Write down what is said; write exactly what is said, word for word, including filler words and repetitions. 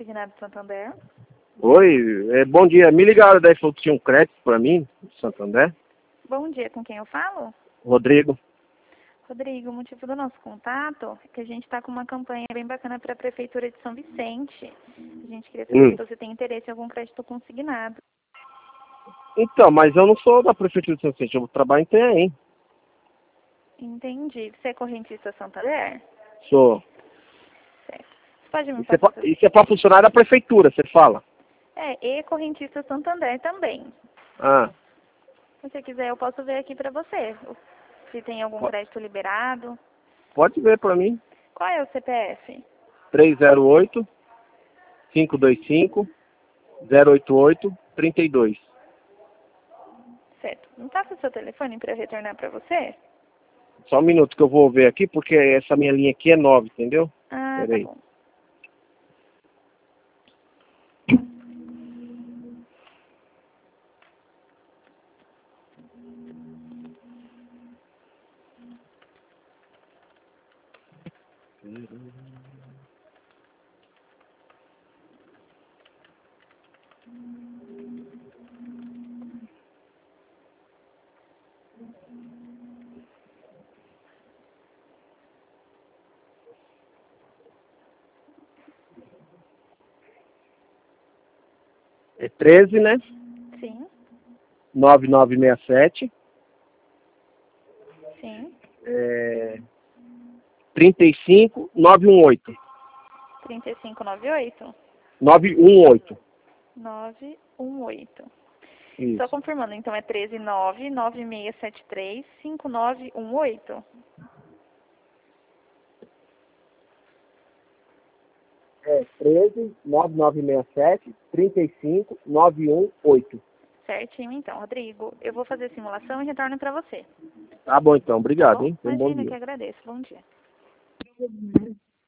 Consignado Santander. Oi, é, bom dia. Me ligaram daí, falou que tinha um crédito para mim, de Santander. Bom dia, com quem eu falo? Rodrigo. Rodrigo, o motivo do nosso contato é que a gente está com uma campanha bem bacana para a Prefeitura de São Vicente. A gente queria saber Hum. se você tem interesse em algum crédito consignado. Então, mas eu não sou da Prefeitura de São Vicente, eu trabalho em T E M. Entendi. Você é correntista Santander? Sou. Certo. Você pode me Isso é passar pra- seu... isso é para funcionário da Prefeitura, você fala? É, e correntista Santander também. Ah, Se você quiser, eu posso ver aqui para você. Se tem algum po- crédito liberado. pode ver para mim. Qual é o C P F? três zero oito, cinco dois cinco, zero oito oito, três dois. Certo. Me passa o seu telefone para eu retornar para você? Só um minuto que eu vou ver aqui, porque essa minha linha aqui é nova, entendeu? Ah, tá Peraí. bom. É treze, né? Sim, nove nove seis sete. sim. É, trinta e cinco, nove um oito. trinta e cinco noventa e oito? nove um oito. nove um oito. Só Isso. confirmando, então é treze nove nove seis sete três cinco nove um oito? É treze, nove nove seis sete, trinta e cinco, nove um oito. Certinho, então, Rodrigo. Eu vou fazer a simulação e retorno para você. Tá bom então, Tá obrigado, bom? hein? Tenha um bom Imagina, que dia. agradeço. Bom dia.